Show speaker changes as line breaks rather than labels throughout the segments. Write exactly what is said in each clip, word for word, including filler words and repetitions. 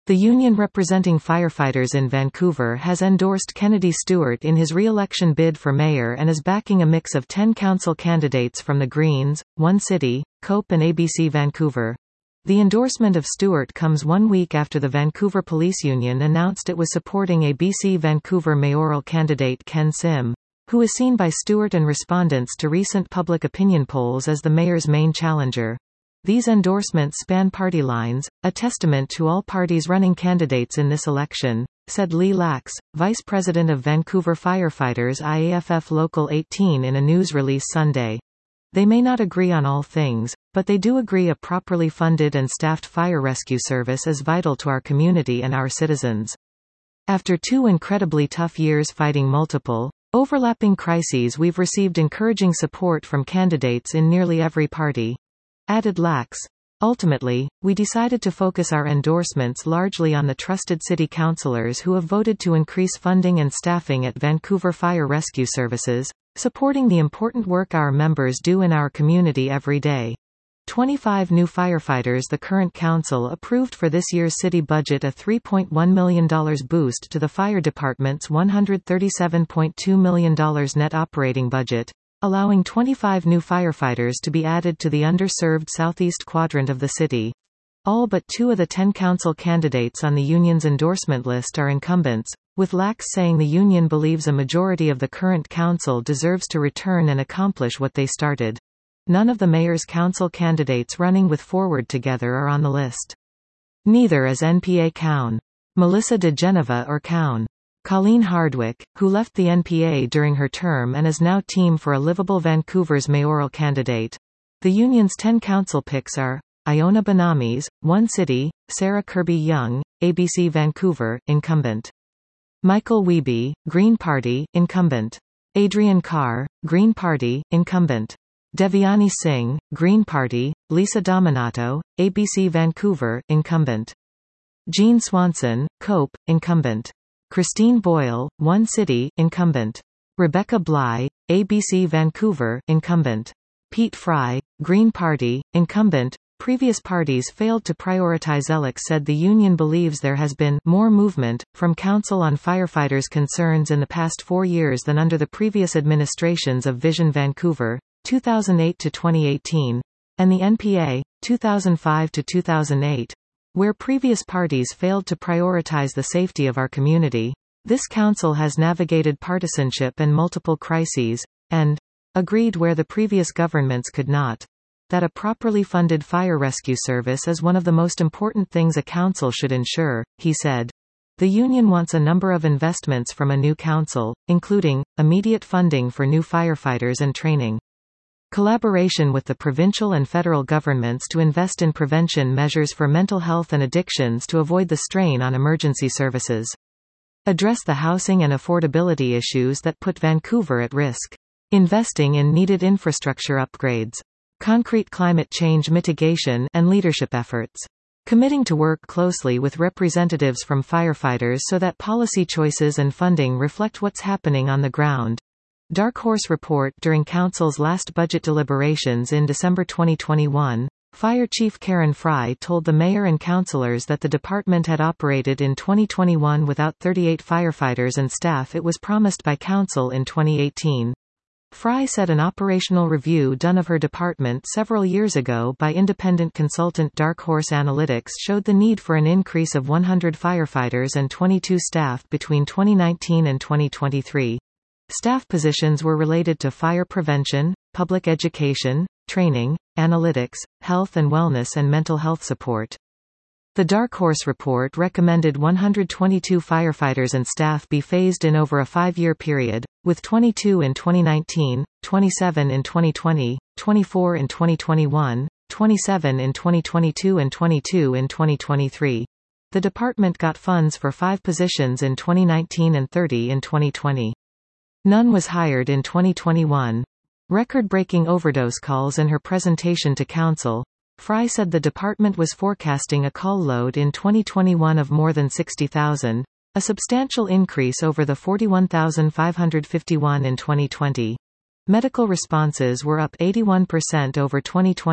The union representing firefighters in Vancouver has endorsed Kennedy Stewart in his re-election bid for mayor and is backing a mix of ten council candidates from the Greens, One City, COPE and A B C Vancouver. The endorsement of Stewart comes one week after the Vancouver Police Union announced it was supporting A B C Vancouver mayoral candidate Ken Sim, who is seen by Stewart and respondents to recent public opinion polls as the mayor's main challenger. These endorsements span party lines, a testament to all parties running candidates in this election, said Lee Lax, vice president of Vancouver Firefighters I A F F Local eighteen in a news release Sunday. They may not agree on all things, but they do agree a properly funded and staffed fire rescue service is vital to our community and our citizens. After two incredibly tough years fighting multiple, overlapping crises, we've received encouraging support from candidates in nearly every party. Added Lax. Ultimately, we decided to focus our endorsements largely on the trusted city councillors who have voted to increase funding and staffing at Vancouver Fire Rescue Services, supporting the important work our members do in our community every day. twenty-five new firefighters. The current council approved for this year's city budget a three point one million dollars boost to the fire department's one hundred thirty-seven point two million dollars net operating budget, allowing twenty-five new firefighters to be added to the underserved southeast quadrant of the city. All but two of the ten council candidates on the union's endorsement list are incumbents, with Lax saying the union believes a majority of the current council deserves to return and accomplish what they started. None of the mayor's council candidates running with Forward Together are on the list. Neither is N P A Cown. Melissa De Geneva or Cown. Colleen Hardwick, who left the N P A during her term and is now team for a livable Vancouver's mayoral candidate. The union's ten council picks are Iona Benamis, One City, Sarah Kirby-Young, A B C Vancouver, incumbent. Michael Wiebe, Green Party, incumbent. Adrian Carr, Green Party, incumbent. Devyani Singh, Green Party. Lisa Dominato, A B C Vancouver, incumbent. Jean Swanson, COPE, incumbent. Christine Boyle, One City, incumbent. Rebecca Bly, A B C Vancouver, incumbent. Pete Fry, Green Party, incumbent. Previous parties failed to prioritize. Ellick said the union believes there has been more movement from council on firefighters' concerns in the past four years than under the previous administrations of Vision Vancouver, two thousand eight to twenty eighteen, and the N P A, two thousand five to two thousand eight. Where previous parties failed to prioritize the safety of our community, this council has navigated partisanship and multiple crises, and agreed where the previous governments could not. That a properly funded fire rescue service is one of the most important things a council should ensure, he said. The union wants a number of investments from a new council, including immediate funding for new firefighters and training. Collaboration with the provincial and federal governments to invest in prevention measures for mental health and addictions to avoid the strain on emergency services. Address the housing and affordability issues that put Vancouver at risk. Investing in needed infrastructure upgrades. Concrete climate change mitigation and leadership efforts. Committing to work closely with representatives from firefighters so that policy choices and funding reflect what's happening on the ground. Dark Horse report. During Council's last budget deliberations in December twenty twenty-one, Fire Chief Karen Fry told the mayor and councillors that the department had operated in twenty twenty-one without thirty-eight firefighters and staff it was promised by Council in twenty eighteen. Fry said an operational review done of her department several years ago by independent consultant Dark Horse Analytics showed the need for an increase of one hundred firefighters and twenty-two staff between twenty nineteen and twenty twenty-three. Staff positions were related to fire prevention, public education, training, analytics, health and wellness and mental health support. The Dark Horse report recommended one hundred twenty-two firefighters and staff be phased in over a five-year period, with twenty-two in twenty nineteen, twenty-seven in twenty twenty, twenty-four in twenty twenty-one, twenty-seven in twenty twenty-two and twenty-two in twenty twenty-three. The department got funds for five positions in twenty nineteen and thirty in twenty twenty. None was hired in twenty twenty-one. Record-breaking overdose calls. In her presentation to Council, Fry said the department was forecasting a call load in twenty twenty-one of more than sixty thousand, a substantial increase over the forty-one thousand five hundred fifty-one in twenty twenty. Medical responses were up eighty-one percent over twenty twenty,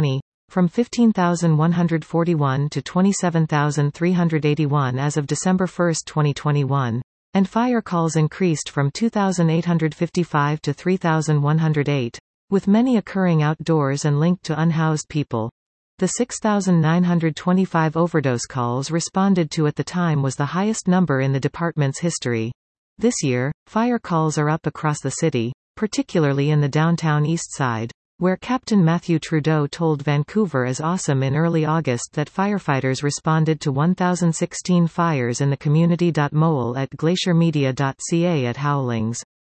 from fifteen thousand one hundred forty-one to twenty-seven thousand three hundred eighty-one as of December first twenty twenty-one, and fire calls increased from two thousand eight hundred fifty-five to three thousand one hundred eight, with many occurring outdoors and linked to unhoused people. The six thousand nine hundred twenty-five overdose calls responded to at the time was the highest number in the department's history. This year, fire calls are up across the city, particularly in the downtown east side, where Captain Matthew Trudeau told Vancouver is Awesome in early August that firefighters responded to one thousand sixteen fires in the community. Mole at glacier media dot c a at Howlings.